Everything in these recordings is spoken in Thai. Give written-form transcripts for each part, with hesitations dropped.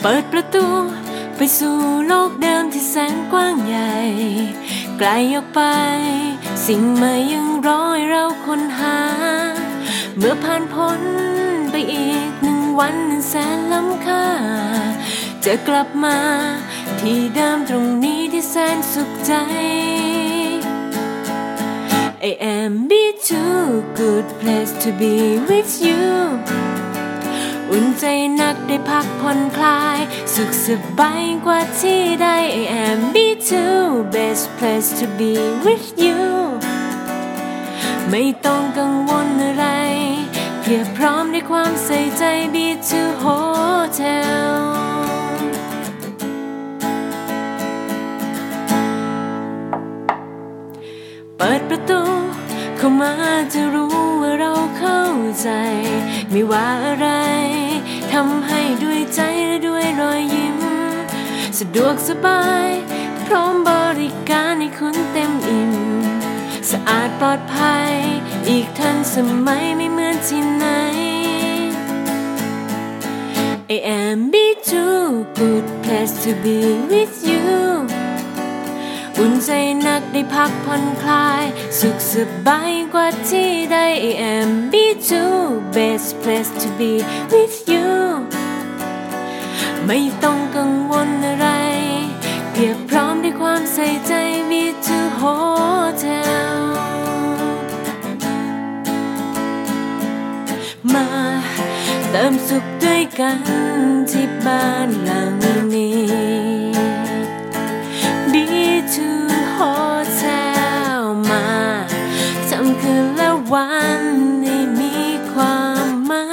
เปิดประตูไปสู่โลกเดิมที่แสนกว้างใหญ่ไกลออกไปสิ่งใหม่ยังรอให้เราค้นหาเมื่อผ่านพ้นไปอีก1 วัน1 แสนล้ำค่าจะกลับมาที่เดิมตรงนี้ที่แสนสุขใจ I am be too good place to be with you อุ่นใจนักได้พักผ่อนคลายสุขสบายกว่าที่ใด I am be too best place to be with you ไม่ต้องกังวลอะไรเพียบพร้อมด้วยความใส่ใจ be too hotelเปิดประตูเข้ามาจะรู้ว่าเราเข้าใจไม่ว่าอะไรทำให้ด้วยใจและด้วยรอยยิ้มสะดวกสบายพร้อมบริการให้คุณเต็มอิ่มสะอาดปลอดภัยอีกทันสมัยไม่เหมือนที่ไหน I am be too good place to be with you อุ่นใจนักได้พักผ่อนคลายสุขสบายกว่าที่ใด I am be too best place to be with you ไม่ต้องกังวลอะไรเพียบพร้อมด้วยความใส่ใจ be too hotel มาเติมสุขด้วยกันที่บ้านหลังนี้be too hotel มาทำคืนและวันให้มีความหมาย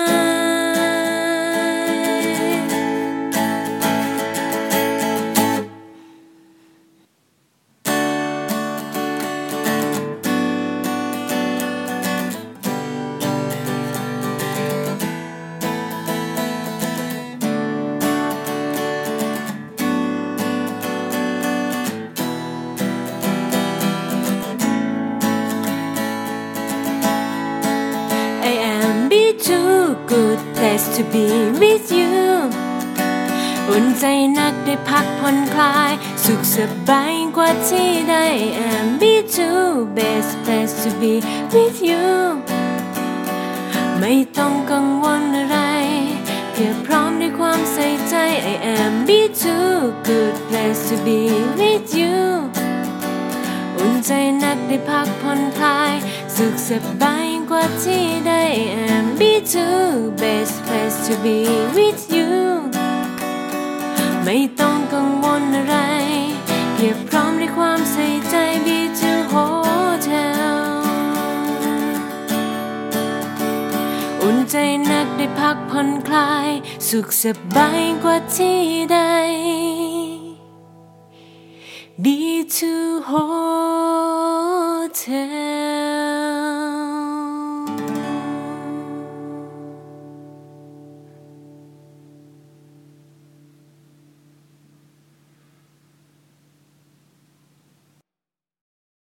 I am be too good place to be with you อุ่นใจนักได้พักผ่อนคลายสุขสบายกว่าที่ใด I am be too best place to be with you ไม่ต้องกังวลอะไรเพียบพร้อมด้วยความใส่ใจ I am be too good place to be with you อุ่นใจนักได้พักผ่อนคลายสุขสบายกว่าที่ใด I am be too best place to be with you ไม่ต้องกังวลอะไรเพียบพร้อมด้วยความใส่ใจ be too hotel อุ่นใจนักได้พักผ่อนคลายสุขสบายกว่าที่ใดbe too hotel